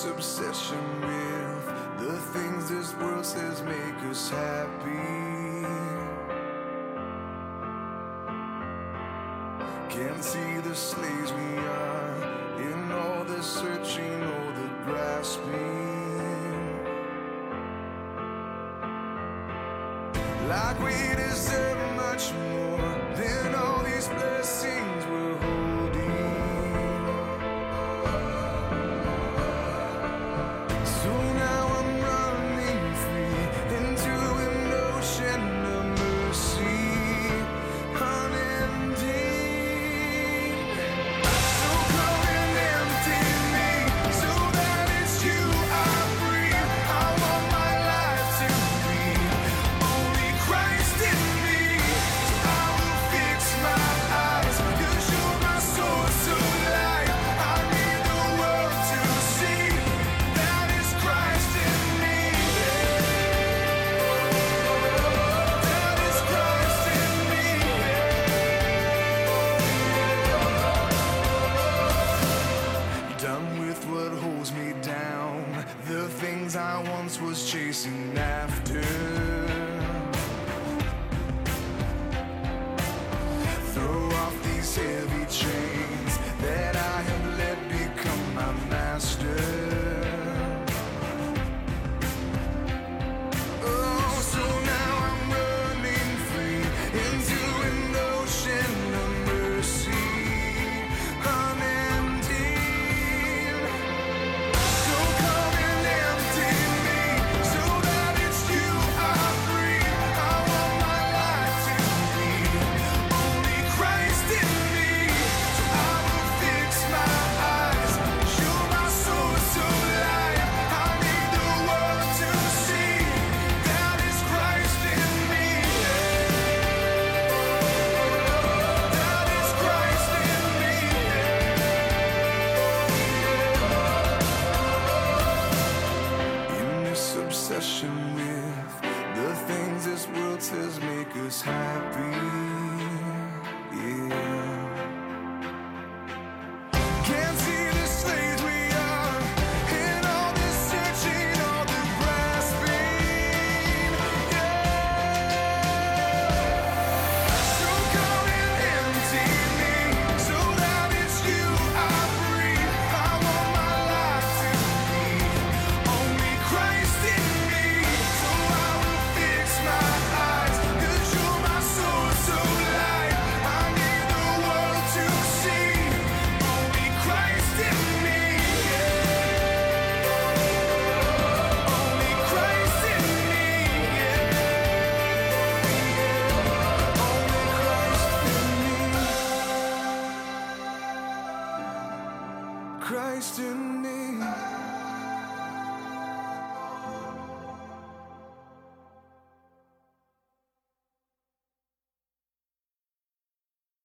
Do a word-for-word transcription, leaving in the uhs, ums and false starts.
obsession with the things this world says make us happy. Can't see the slaves we are in all the searching or the grasping, like we deserve much more than all these blessings we're holding. So now I'm running free into an ocean of mercy, unending. So come and empty me, so that it's you I breathe. I want my life to be only Christ in me. So I will fix my eyes, 'cause you're my source of life. I need the world to see that it's Christ in me. That is Christ in me. Done with what holds me down, the things I once was chasing after. Throw off these heavy chains that I have let become my master. Oh, so now I'm running free into an ocean of mercy, unending. So come and empty me, so that it's you I breathe. I want my life to be only Christ in me. So I will fix my eyes, 'cause you're my source of life. I need the world to see that it's Christ in me. That is Christ in me. In this obsession with the things this world says make us happy, yeah. Can't see the slaves we are in all this searching, all the grasping, yeah. So come and empty me, so that it's you I breathe. I want my life to be only Christ in me. So I will fix my eyes, 'cause you're my source of life. I need the world to see only Christ in me. Only Christ in me. Only Christ in me. Christ in me.